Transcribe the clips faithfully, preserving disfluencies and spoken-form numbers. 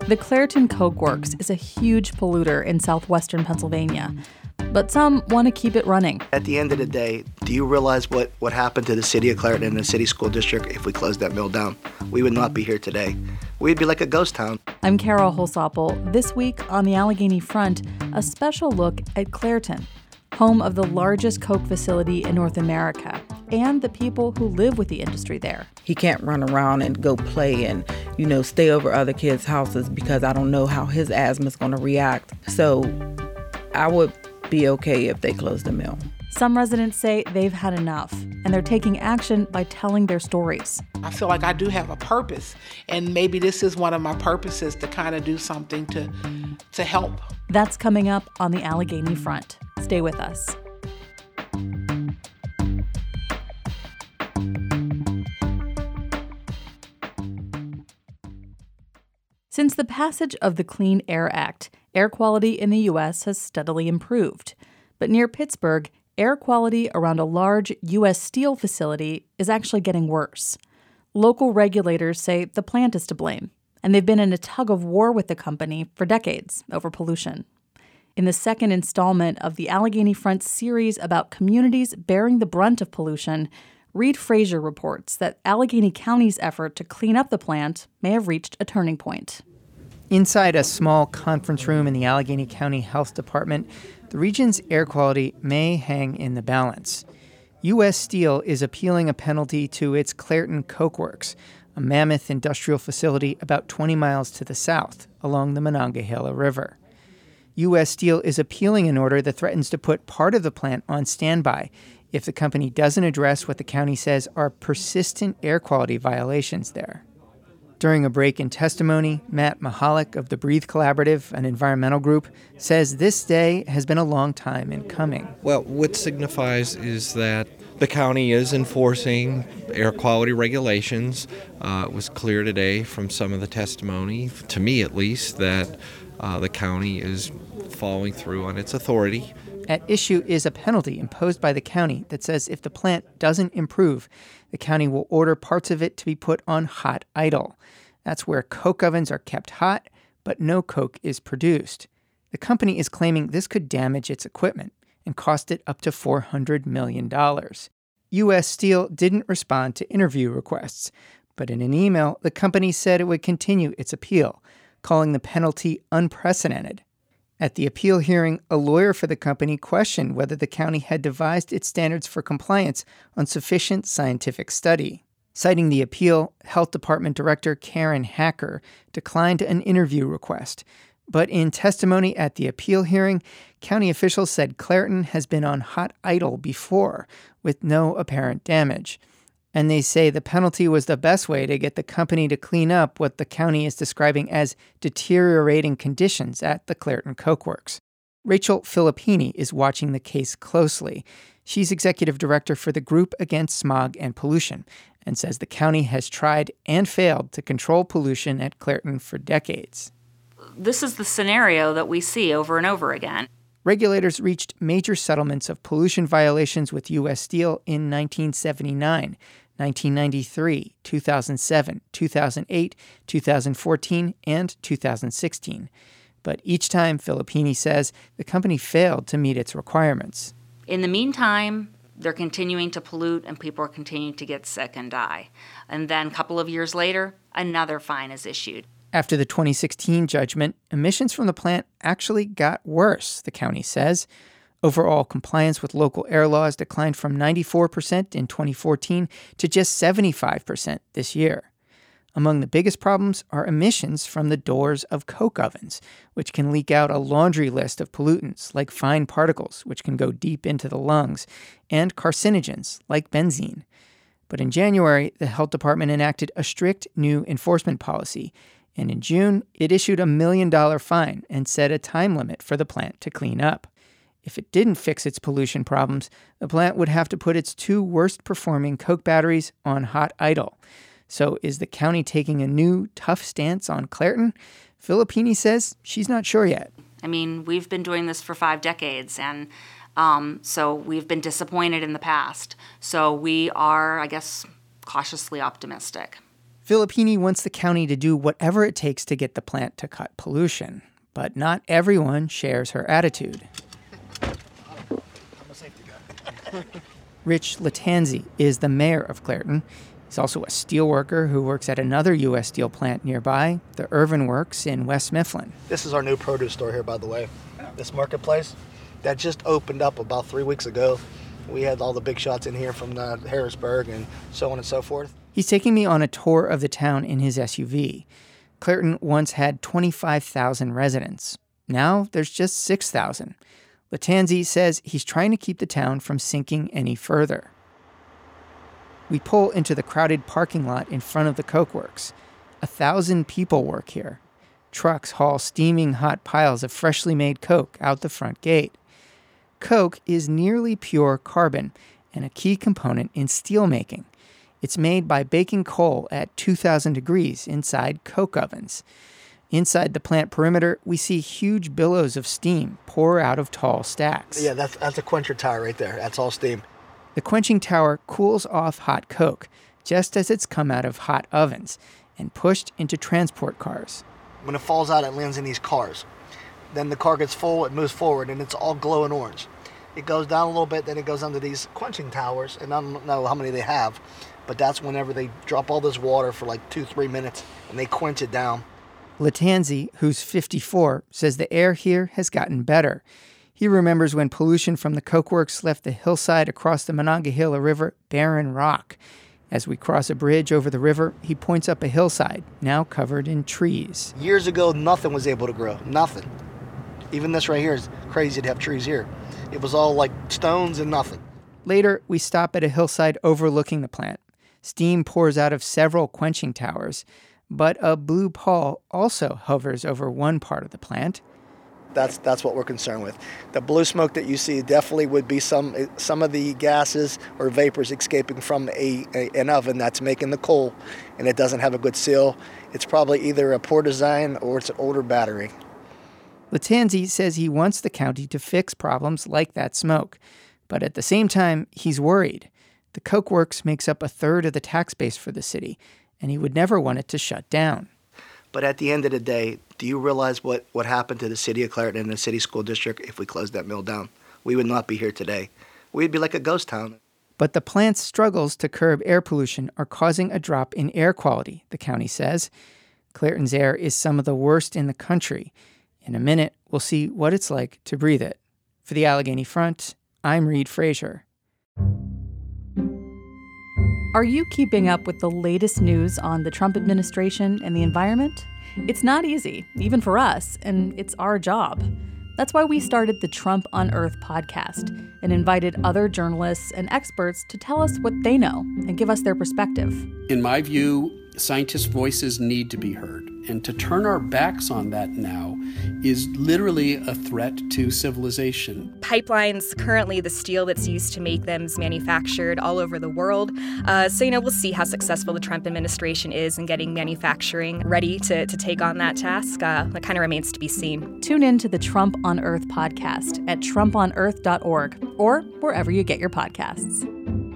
The Clairton Coke Works is a huge polluter in southwestern Pennsylvania, but some want to keep it running. At the end of the day, do you realize what, what happened to the city of Clairton and the city school district if we closed that mill down? We would not be here today. We'd be like a ghost town. I'm Carol Holsopple. This week on the Allegheny Front, a special look at Clairton, home of the largest Coke facility in North America, and the people who live with the industry there. He can't run around and go play and, you know, stay over other kids' houses because I don't know how his asthma's going to react. So I would be okay if they closed the mill. Some residents say they've had enough, and they're taking action by telling their stories. I feel like I do have a purpose, and maybe this is one of my purposes to kind of do something to, to help. That's coming up on the Allegheny Front. Stay with us. Since the passage of the Clean Air Act, air quality in the U S has steadily improved. But near Pittsburgh, air quality around a large U S steel facility is actually getting worse. Local regulators say the plant is to blame, and they've been in a tug of war with the company for decades over pollution. In the second installment of the Allegheny Front series about communities bearing the brunt of pollution, Reed Frazier reports that Allegheny County's effort to clean up the plant may have reached a turning point. Inside a small conference room in the Allegheny County Health Department, the region's air quality may hang in the balance. U S Steel is appealing a penalty to its Clairton Coke Works, a mammoth industrial facility about twenty miles to the south along the Monongahela River. U S Steel is appealing an order that threatens to put part of the plant on standby if the company doesn't address what the county says are persistent air quality violations there. During a break in testimony, Matt Mahalik of the Breathe Collaborative, an environmental group, says this day has been a long time in coming. Well, what signifies is that the county is enforcing air quality regulations. Uh, it was clear today from some of the testimony, to me at least, that uh, the county is following through on its authority. At issue is a penalty imposed by the county that says if the plant doesn't improve, the county will order parts of it to be put on hot idle. That's where coke ovens are kept hot, but no coke is produced. The company is claiming this could damage its equipment and cost it up to four hundred million dollars. U S Steel didn't respond to interview requests, but in an email, the company said it would continue its appeal, calling the penalty unprecedented. At the appeal hearing, a lawyer for the company questioned whether the county had devised its standards for compliance on sufficient scientific study. Citing the appeal, Health Department Director Karen Hacker declined an interview request. But in testimony at the appeal hearing, county officials said Clairton has been on hot idle before, with no apparent damage. And they say the penalty was the best way to get the company to clean up what the county is describing as deteriorating conditions at the Clairton Coke Works. Rachel Filippini is watching the case closely. She's executive director for the Group Against Smog and Pollution and says the county has tried and failed to control pollution at Clairton for decades. This is the scenario that we see over and over again. Regulators reached major settlements of pollution violations with U S Steel in nineteen seventy-nine, nineteen ninety-three, two thousand seven, two thousand eight, two thousand fourteen, and two thousand sixteen. But each time, Filippini says, the company failed to meet its requirements. In the meantime, they're continuing to pollute and people are continuing to get sick and die. And then a couple of years later, another fine is issued. After the twenty sixteen judgment, emissions from the plant actually got worse, the county says. Overall compliance with local air laws declined from ninety-four percent in twenty fourteen to just seventy-five percent this year. Among the biggest problems are emissions from the doors of coke ovens, which can leak out a laundry list of pollutants like fine particles, which can go deep into the lungs, and carcinogens like benzene. But in January, the health department enacted a strict new enforcement policy, and in June, it issued a million dollar fine and set a time limit for the plant to clean up. If it didn't fix its pollution problems, the plant would have to put its two worst-performing coke batteries on hot idle. So is the county taking a new, tough stance on Clairton? Filippini says she's not sure yet. I mean, we've been doing this for five decades, and um, so we've been disappointed in the past. So we are, I guess, cautiously optimistic. Filippini wants the county to do whatever it takes to get the plant to cut pollution, but not everyone shares her attitude. Rich Lattanzi is the mayor of Clairton. He's also a steel worker who works at another U S steel plant nearby, the Irvin Works in West Mifflin. This is our new produce store here, by the way. This marketplace that just opened up about three weeks ago. We had all the big shots in here from uh, Harrisburg and so on and so forth. He's taking me on a tour of the town in his S U V. Clairton once had twenty-five thousand residents. Now there's just six thousand. Lattanzi says he's trying to keep the town from sinking any further. We pull into the crowded parking lot in front of the Coke Works. A thousand people work here. Trucks haul steaming hot piles of freshly made Coke out the front gate. Coke is nearly pure carbon and a key component in steelmaking. It's made by baking coal at two thousand degrees inside Coke ovens. Inside the plant perimeter, we see huge billows of steam pour out of tall stacks. Yeah, that's, that's a quencher tower right there. That's all steam. The quenching tower cools off hot Coke just as it's come out of hot ovens and pushed into transport cars. When it falls out, it lands in these cars. Then the car gets full, it moves forward, and it's all glowing orange. It goes down a little bit, then it goes under these quenching towers, and I don't know how many they have, but that's whenever they drop all this water for like two, three minutes, and they quench it down. Lattanzi, who's fifty-four, says the air here has gotten better. He remembers when pollution from the Coke Works left the hillside across the Monongahela River barren rock. As we cross a bridge over the river, he points up a hillside, now covered in trees. Years ago, nothing was able to grow. Nothing. Even this right here is crazy to have trees here. It was all like stones and nothing. Later, we stop at a hillside overlooking the plant. Steam pours out of several quenching towers, but a blue pall also hovers over one part of the plant. That's that's what we're concerned with. The blue smoke that you see definitely would be some some of the gases or vapors escaping from a, a an oven that's making the coal, and it doesn't have a good seal. It's probably either a poor design or it's an older battery. Lattanzi says he wants the county to fix problems like that smoke, but at the same time, he's worried. The Coke Works makes up a third of the tax base for the city, and he would never want it to shut down. But at the end of the day, do you realize what, what happened to the city of Clairton and the city school district if we closed that mill down? We would not be here today. We'd be like a ghost town. But the plant's struggles to curb air pollution are causing a drop in air quality, the county says. Clairton's air is some of the worst in the country. In a minute, we'll see what it's like to breathe it. For the Allegheny Front, I'm Reed Frazier. Are you keeping up with the latest news on the Trump administration and the environment? It's not easy, even for us, and it's our job. That's why we started the Trump on Earth podcast and invited other journalists and experts to tell us what they know and give us their perspective. In my view, scientists' voices need to be heard. And to turn our backs on that now is literally a threat to civilization. Pipelines, currently the steel that's used to make them is manufactured all over the world. Uh, so, you know, we'll see how successful the Trump administration is in getting manufacturing ready to, to take on that task. Uh, that kind of remains to be seen. Tune in to the Trump on Earth podcast at trump on earth dot org or wherever you get your podcasts.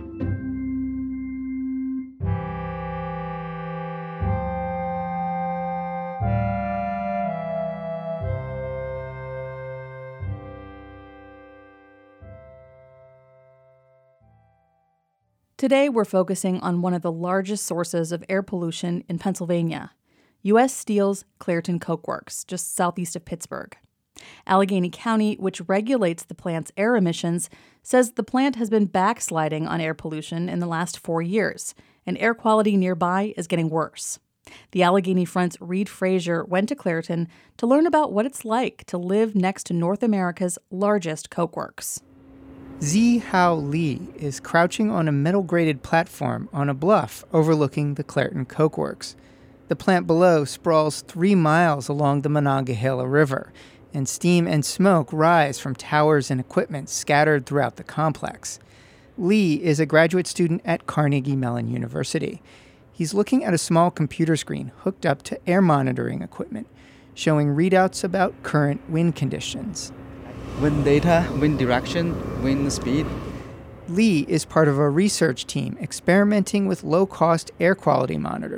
Today, we're focusing on one of the largest sources of air pollution in Pennsylvania, U S Steel's Clairton Coke Works, just southeast of Pittsburgh. Allegheny County, which regulates the plant's air emissions, says the plant has been backsliding on air pollution in the last four years, and air quality nearby is getting worse. The Allegheny Front's Reed Frazier went to Clairton to learn about what it's like to live next to North America's largest Coke Works. Zi Hao Lee is crouching on a metal-grated platform on a bluff overlooking the Clairton Coke Works. The plant below sprawls three miles along the Monongahela River, and steam and smoke rise from towers and equipment scattered throughout the complex. Lee is a graduate student at Carnegie Mellon University. He's looking at a small computer screen hooked up to air monitoring equipment, showing readouts about current wind conditions. Wind data, wind direction, wind speed. Lee is part of a research team experimenting with low-cost air quality monitors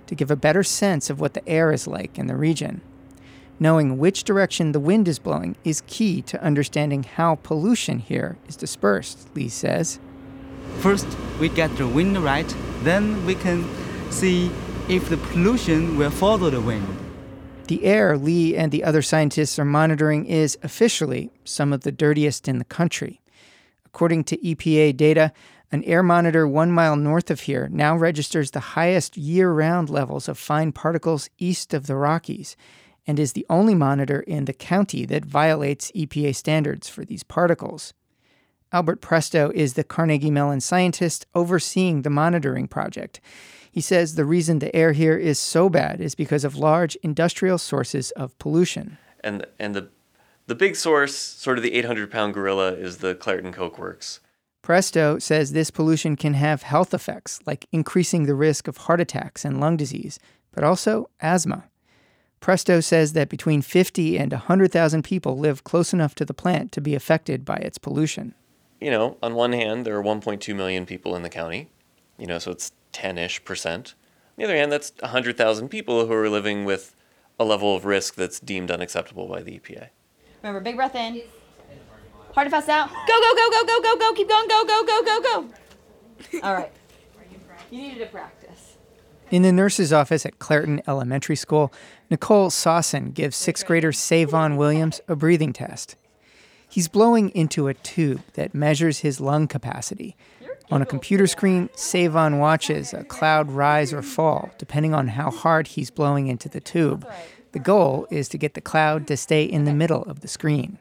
to give a better sense of what the air is like in the region. Knowing which direction the wind is blowing is key to understanding how pollution here is dispersed, Lee says. First, we get the wind right, then we can see if the pollution will follow the wind. The air Lee and the other scientists are monitoring is officially some of the dirtiest in the country. According to E P A data, an air monitor one mile north of here now registers the highest year-round levels of fine particles east of the Rockies, and is the only monitor in the county that violates E P A standards for these particles. Albert Presto is the Carnegie Mellon scientist overseeing the monitoring project. He says the reason the air here is so bad is because of large industrial sources of pollution. And and the the big source, sort of the eight hundred pound gorilla, is the Clairton Coke Works. Presto says this pollution can have health effects, like increasing the risk of heart attacks and lung disease, but also asthma. Presto says that between fifty and one hundred thousand people live close enough to the plant to be affected by its pollution. You know, on one hand, there are one point two million people in the county, you know, so it's ten-ish percent. On the other hand, that's one hundred thousand people who are living with a level of risk that's deemed unacceptable by the E P A. Remember, big breath in. Hard and fast out. Go, go, go, go, go, go, go. Keep going. Go, go, go, go, go. All right. You needed to practice. In the nurse's office at Clairton Elementary School, Nicole Sawson gives sixth grader Savon Williams a breathing test. He's blowing into a tube that measures his lung capacity. On a computer screen, Savon watches a cloud rise or fall, depending on how hard he's blowing into the tube. The goal is to get the cloud to stay in the middle of the screen.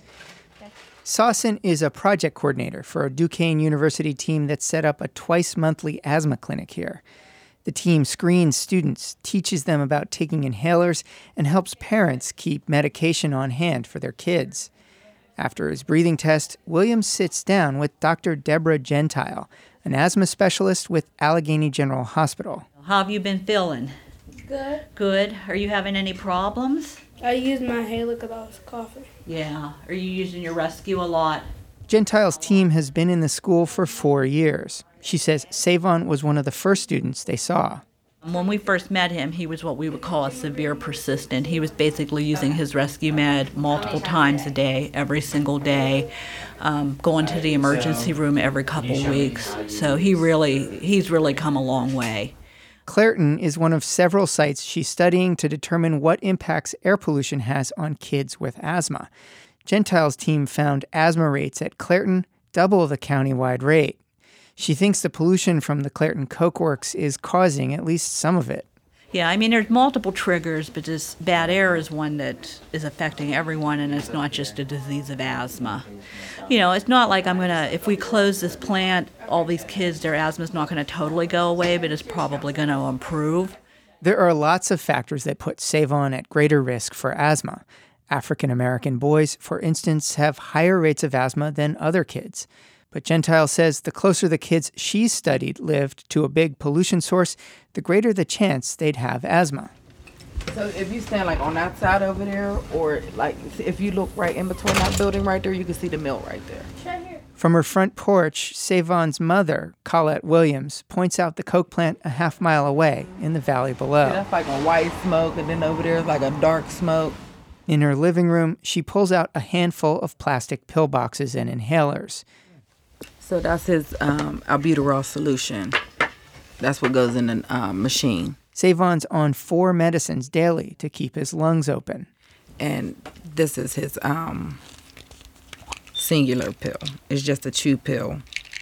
Sawson is a project coordinator for a Duquesne University team that set up a twice-monthly asthma clinic here. The team screens students, teaches them about taking inhalers, and helps parents keep medication on hand for their kids. After his breathing test, Williams sits down with Doctor Deborah Gentile, an asthma specialist with Allegheny General Hospital. How have you been feeling? Good. Good. Are you having any problems? I used my inhaler because I was coughing. Yeah. Are you using your rescue a lot? Gentile's team has been in the school for four years. She says Savon was one of the first students they saw. When we first met him, he was what we would call a severe persistent. He was basically using his rescue med multiple times a day, every single day, um, going to the emergency room every couple weeks. So he really, he's really come a long way. Clairton is one of several sites she's studying to determine what impacts air pollution has on kids with asthma. Gentile's team found asthma rates at Clairton double the countywide rate. She thinks the pollution from the Clairton Coke Works is causing at least some of it. Yeah, I mean, there's multiple triggers, but this bad air is one that is affecting everyone, and it's not just a disease of asthma. You know, it's not like I'm going to, if we close this plant, all these kids, their asthma is not going to totally go away, but it's probably going to improve. There are lots of factors that put Savon at greater risk for asthma. African American boys, for instance, have higher rates of asthma than other kids. But Gentile says the closer the kids she's studied lived to a big pollution source, the greater the chance they'd have asthma. So if you stand like on that side over there, or like if you look right in between that building right there, you can see the mill right there. From her front porch, Savon's mother, Colette Williams, points out the Coke plant a half mile away in the valley below. See, that's like a white smoke, and then over there is like a dark smoke. In her living room, she pulls out a handful of plastic pill boxes and inhalers. So that's his um, albuterol solution. That's what goes in the um, machine. Savon's on four medicines daily to keep his lungs open. And this is his um, singular pill. It's just a chew pill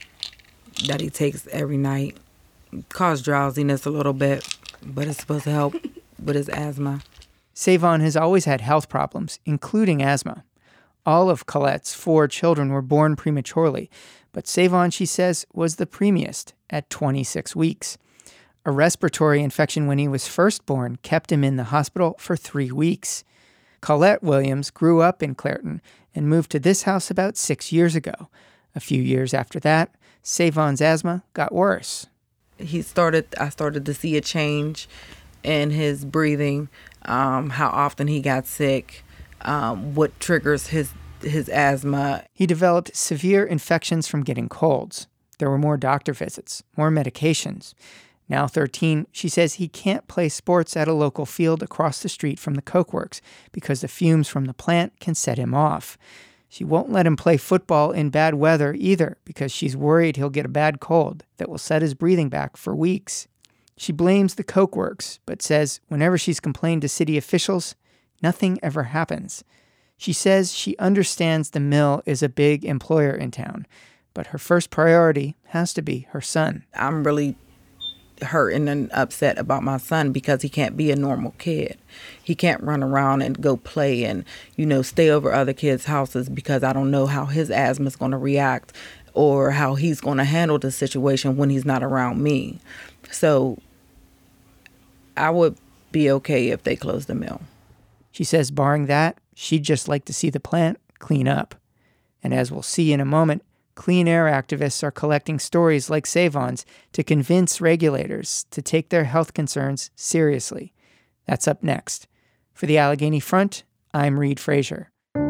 that he takes every night. Causes drowsiness a little bit, but it's supposed to help with his asthma. Savon has always had health problems, including asthma. All of Colette's four children were born prematurely, but Savon, she says, was the preemiest at twenty-six weeks. A respiratory infection when he was first born kept him in the hospital for three weeks. Colette Williams grew up in Clairton and moved to this house about six years ago. A few years after that, Savon's asthma got worse. He started, I started to see a change in his breathing, um, how often he got sick, um, what triggers his his asthma. He developed severe infections from getting colds. There were more doctor visits, more medications. Now thirteen, she says he can't play sports at a local field across the street from the coke works because the fumes from the plant can set him off. She won't let him play football in bad weather either because she's worried he'll get a bad cold that will set his breathing back for weeks. She blames the coke works, but says whenever she's complained to city officials, nothing ever happens. She says she understands the mill is a big employer in town, but her first priority has to be her son. I'm really hurt and upset about my son because he can't be a normal kid. He can't run around and go play and, you know, stay over other kids' houses because I don't know how his asthma is going to react or how he's going to handle the situation when he's not around me. So I would be okay if they closed the mill. She says barring that, she'd just like to see the plant clean up. And as we'll see in a moment, clean air activists are collecting stories like Savon's to convince regulators to take their health concerns seriously. That's up next. For the Allegheny Front, I'm Reed Frazier.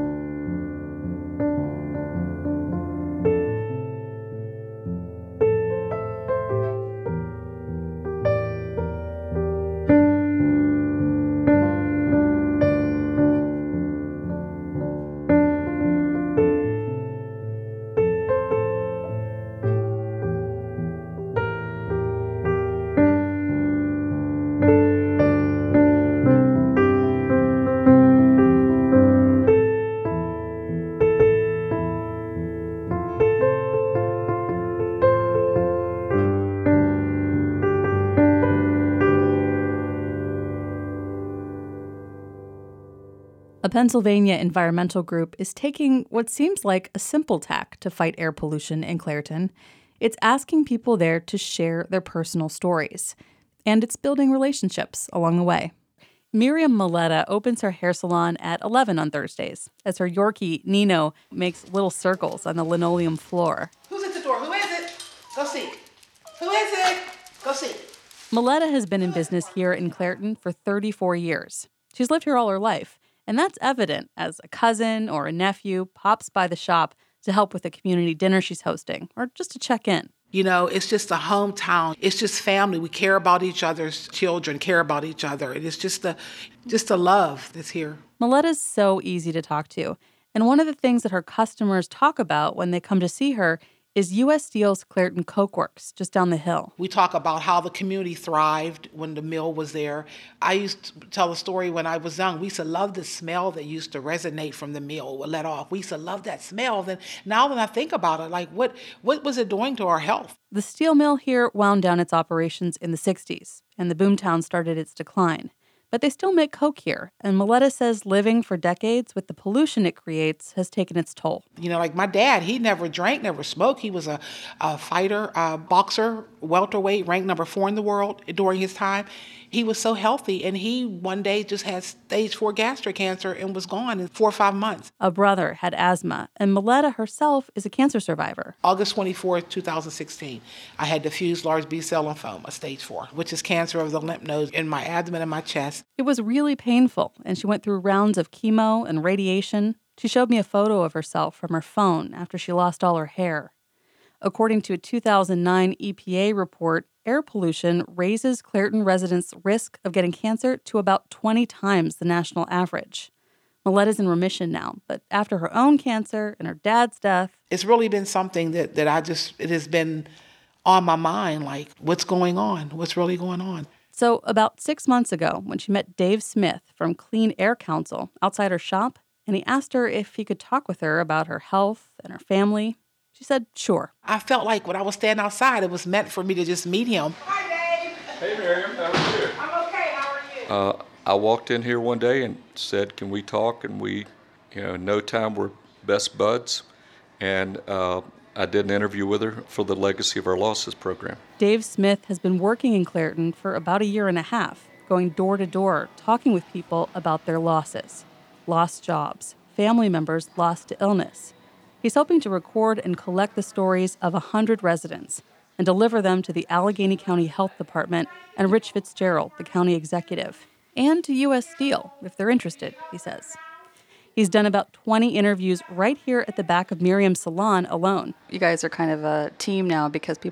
A Pennsylvania environmental group is taking what seems like a simple tack to fight air pollution in Clairton. It's asking people there to share their personal stories, and it's building relationships along the way. Miriam Maletta opens her hair salon at eleven on Thursdays as her Yorkie, Nino, makes little circles on the linoleum floor. Who's at the door? Who is it? Go see. Who is it? Go see. Maletta has been in business here in Clairton for thirty-four years. She's lived here all her life. And that's evident as a cousin or a nephew pops by the shop to help with a community dinner she's hosting or just to check in. You know, it's just a hometown. It's just family. We care about each other's children, care about each other. And it's just a, just a love that's here. Maletta's so easy to talk to. And one of the things that her customers talk about when they come to see her is U S Steel's Clairton Coke Works, just down the hill. We talk about how the community thrived when the mill was there. I used to tell a story when I was young. We used to love the smell that used to resonate from the mill, would let off. We used to love that smell. Then now that I think about it, like what, what was it doing to our health? The steel mill here wound down its operations in the sixties, and the boomtown started its decline. But they still make Coke here, and Maletta says living for decades with the pollution it creates has taken its toll. You know, like my dad, he never drank, never smoked. He was a, a fighter, a boxer, welterweight, ranked number four in the world during his time. He was so healthy, and he one day just had stage four gastric cancer and was gone in four or five months. A brother had asthma, and Maletta herself is a cancer survivor. August twenty-fourth, twenty sixteen, I had diffuse large B-cell lymphoma, stage four, which is cancer of the lymph nodes in my abdomen and my chest. It was really painful, and she went through rounds of chemo and radiation. She showed me a photo of herself from her phone after she lost all her hair. According to a two thousand nine E P A report, air pollution raises Clairton residents' risk of getting cancer to about twenty times the national average. Maletta's in remission now, but after her own cancer and her dad's death... It's really been something that, that I just, it has been on my mind, like, what's going on? What's really going on? So about six months ago, when she met Dave Smith from Clean Air Council outside her shop, and he asked her if he could talk with her about her health and her family, she said, sure. I felt like when I was standing outside, it was meant for me to just meet him. Hi, Dave. Hey, Miriam. How are you? I'm okay. How are you? Uh, I walked in here one day and said, can we talk? And we, you know, in no time we're best buds. And uh, I did an interview with her for the Legacy of Our Losses program. Dave Smith has been working in Clairton for about a year and a half, going door to door, talking with people about their losses. Lost jobs, family members lost to illness. He's hoping to record and collect the stories of one hundred residents and deliver them to the Allegheny County Health Department and Rich Fitzgerald, the county executive, and to U S Steel, if they're interested, he says. He's done about twenty interviews right here at the back of Miriam's salon alone. You guys are kind of a team now because people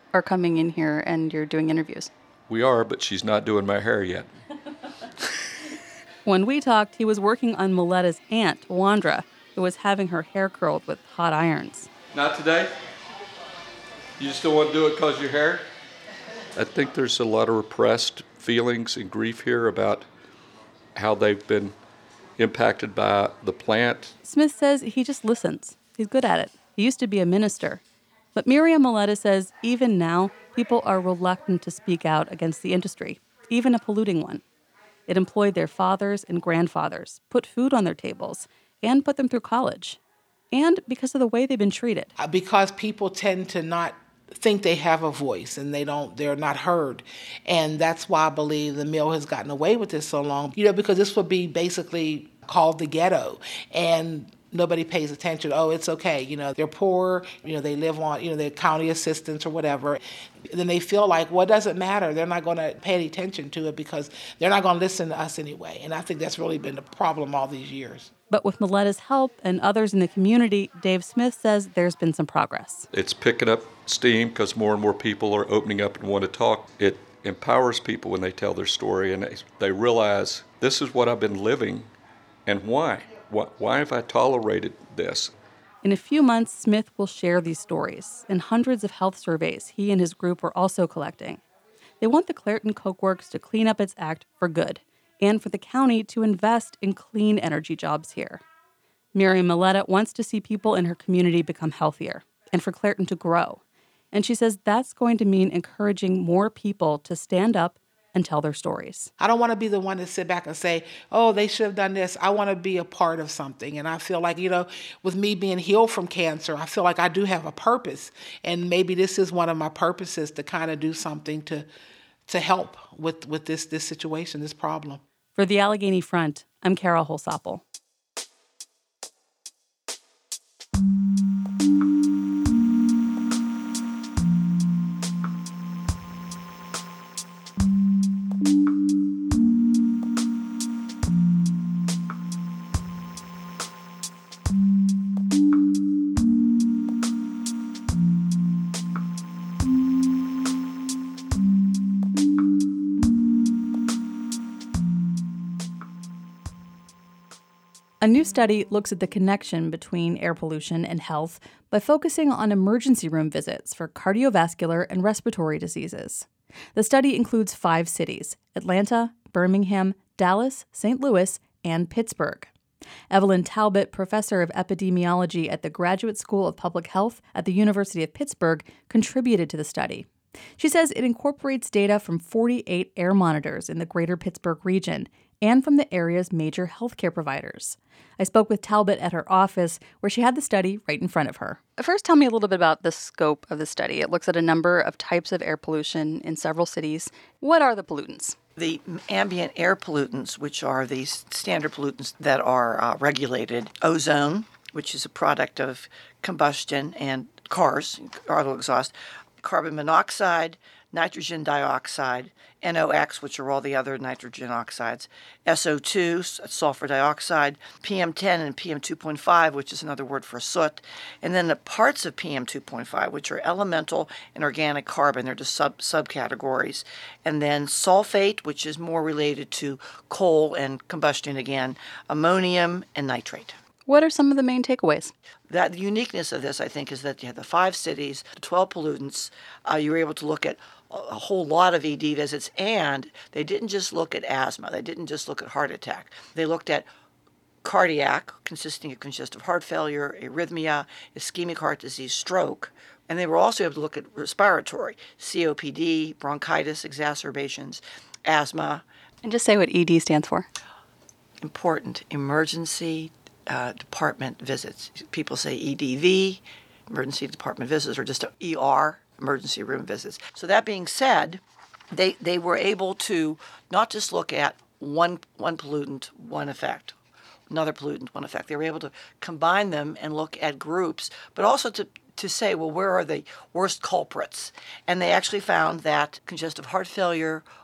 are coming in here and you're doing interviews. We are, but she's not doing my hair yet. When we talked, he was working on Miletta's aunt, Wandra, who was having her hair curled with hot irons. Not today? You just don't want to do it because of your hair? I think there's a lot of repressed feelings and grief here about how they've been impacted by the plant. Smith says he just listens. He's good at it. He used to be a minister. But Miriam Milletta says even now, people are reluctant to speak out against the industry, even a polluting one. It employed their fathers and grandfathers, put food on their tables, and put them through college. And because of the way they've been treated. Because people tend to not think they have a voice and they don't, they're not heard. And that's why I believe the mill has gotten away with this so long, you know, because this would be basically called the ghetto. And nobody pays attention. Oh, it's okay. You know, they're poor. You know, they live on, you know, they're county assistants or whatever. Then they feel like, well, it doesn't matter. They're not going to pay any attention to it because they're not going to listen to us anyway. And I think that's really been the problem all these years. But with Miletta's help and others in the community, Dave Smith says there's been some progress. It's picking up steam because more and more people are opening up and want to talk. It empowers people when they tell their story and they, they realize this is what I've been living and why. Why have I tolerated this? In a few months, Smith will share these stories and hundreds of health surveys he and his group are also collecting. They want the Clairton Coke Works to clean up its act for good and for the county to invest in clean energy jobs here. Miriam Milletta wants to see people in her community become healthier and for Clairton to grow. And she says that's going to mean encouraging more people to stand up and tell their stories. I don't want to be the one to sit back and say, oh, they should have done this. I want to be a part of something. And I feel like, you know, with me being healed from cancer, I feel like I do have a purpose. And maybe this is one of my purposes to kind of do something to to help with, with this, this situation, this problem. For the Allegheny Front, I'm Carol Holsapple. A new study looks at the connection between air pollution and health by focusing on emergency room visits for cardiovascular and respiratory diseases. The study includes five cities: Atlanta, Birmingham, Dallas, Saint Louis, and Pittsburgh. Evelyn Talbot, professor of epidemiology at the Graduate School of Public Health at the University of Pittsburgh, contributed to the study. She says it incorporates data from forty-eight air monitors in the greater Pittsburgh region and from the area's major healthcare providers. I spoke with Talbot at her office, where she had the study right in front of her. First, tell me a little bit about the scope of the study. It looks at a number of types of air pollution in several cities. What are the pollutants? The ambient air pollutants, which are these standard pollutants that are uh, regulated. Ozone, which is a product of combustion and cars, auto exhaust. Carbon monoxide, nitrogen dioxide, N O X, which are all the other nitrogen oxides, S O two, sulfur dioxide, P M ten and P M two point five, which is another word for soot, and then the parts of P M two point five, which are elemental and organic carbon. They're just sub subcategories. And then sulfate, which is more related to coal and combustion again, ammonium and nitrate. What are some of the main takeaways? That the uniqueness of this, I think, is that you have the five cities, the twelve pollutants. Uh, you were able to look at a whole lot of E D visits, and they didn't just look at asthma. They didn't just look at heart attack. They looked at cardiac, consisting of congestive heart failure, arrhythmia, ischemic heart disease, stroke, and they were also able to look at respiratory, C O P D, bronchitis, exacerbations, asthma. And just say what E D stands for. Important, emergency uh, department visits. People say E D V, emergency department visits, or just E R, emergency room visits. So that being said, they they were able to not just look at one one pollutant, one effect, another pollutant, one effect. They were able to combine them and look at groups, but also to to say, well, where are the worst culprits? And they actually found that congestive heart failure,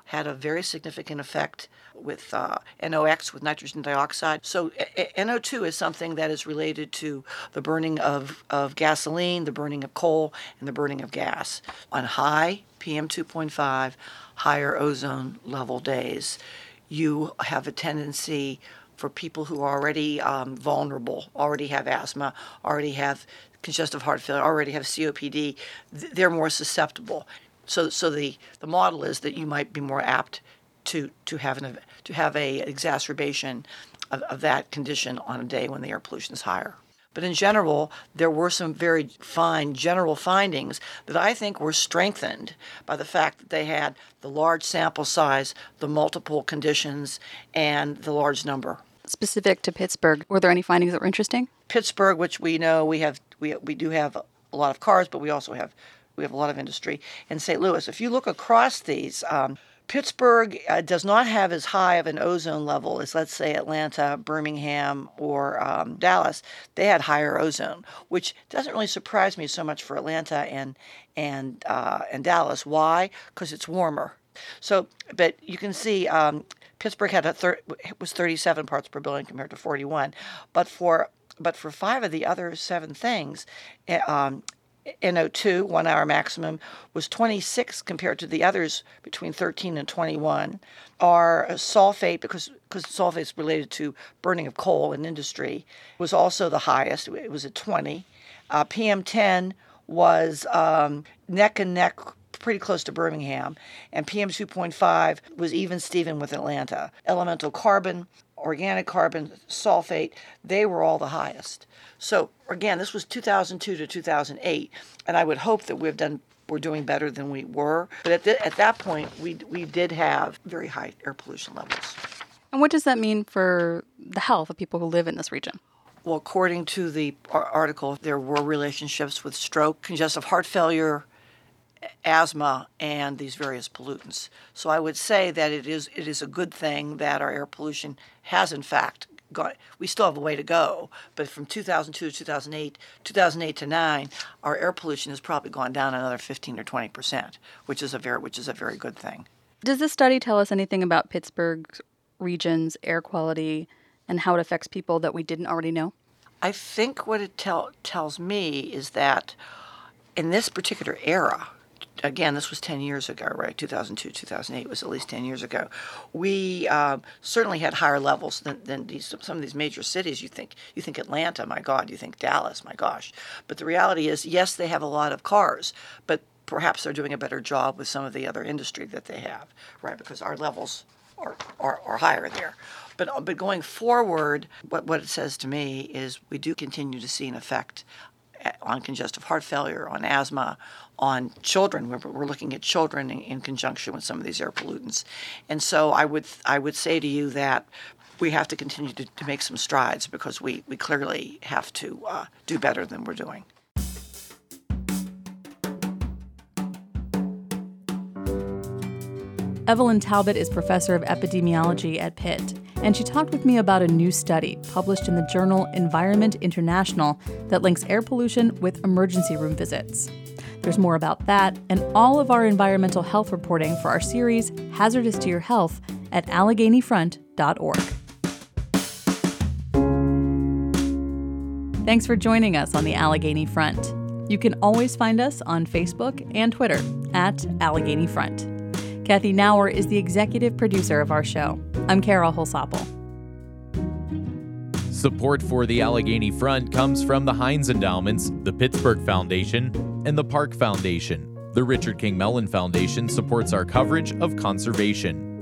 had a very significant effect with uh, N O X, with nitrogen dioxide. So a- N O two is something that is related to the burning of, of gasoline, the burning of coal, and the burning of gas. On high P M two point five, higher ozone level days, you have a tendency for people who are already um, vulnerable, already have asthma, already have congestive heart failure, already have C O P D, th- they're more susceptible. So, so the, the model is that you might be more apt to to have an to have a exacerbation of, of that condition on a day when the air pollution is higher. But in general, there were some very fine general findings that I think were strengthened by the fact that they had the large sample size, the multiple conditions, and the large number. Specific to Pittsburgh, were there any findings that were interesting? Pittsburgh, which we know we have, we we do have a lot of cars, but we also have we have a lot of industry. And Saint Louis, if you look across these, um, Pittsburgh uh, does not have as high of an ozone level as, let's say, Atlanta, Birmingham, or um, Dallas. They had higher ozone, which doesn't really surprise me so much for Atlanta and and uh, and Dallas. Why? Because it's warmer. So, but you can see um, Pittsburgh had a thir- it was thirty-seven parts per billion compared to forty-one, but for but for five of the other seven things, um, N O two, one hour maximum, was twenty-six compared to the others between thirteen and twenty-one. Our sulfate, because because sulfate is related to burning of coal in industry, was also the highest. It was at twenty. Uh, P M ten was um, neck and neck, pretty close to Birmingham, and P M two point five was even Steven with Atlanta. Elemental carbon, organic carbon, sulfate, they were all the highest. So again, this was two thousand two to two thousand eight, and I would hope that we've done we're doing better than we were. But at the, at that point, we we did have very high air pollution levels. And what does that mean for the health of people who live in this region? Well, according to the article, there were relationships with stroke, congestive heart failure, asthma, and these various pollutants. So I would say that it is it is a good thing that our air pollution has in fact gone. We still have a way to go, but from two thousand two to two thousand eight, two thousand eight to nine, our air pollution has probably gone down another fifteen or twenty percent, which is a very which is a very good thing. Does this study tell us anything about Pittsburgh's region's air quality and how it affects people that we didn't already know? I think what it tell, tells me is that in this particular era, again, this was ten years ago, right? two thousand two, two thousand eight was at least ten years ago. We uh, certainly had higher levels than, than these, some of these major cities. You think you think Atlanta, my God. You think Dallas, my gosh. But the reality is, yes, they have a lot of cars, but perhaps they're doing a better job with some of the other industry that they have, right? Because our levels are, are, are higher there. But but going forward, what, what it says to me is we do continue to see an effect on congestive heart failure, on asthma, on children. We're, we're looking at children in, in conjunction with some of these air pollutants. And so I would I would say to you that we have to continue to, to make some strides because we, we clearly have to uh, do better than we're doing. Evelyn Talbot is professor of epidemiology at Pitt, and she talked with me about a new study published in the journal Environment International that links air pollution with emergency room visits. There's more about that and all of our environmental health reporting for our series Hazardous to Your Health at Allegheny Front dot org. Thanks for joining us on the Allegheny Front. You can always find us on Facebook and Twitter at Allegheny Front. Kathy Nauer is the executive producer of our show. I'm Carol Holsopple. Support for the Allegheny Front comes from the Heinz Endowments, the Pittsburgh Foundation, and the Park Foundation. The Richard King Mellon Foundation supports our coverage of conservation.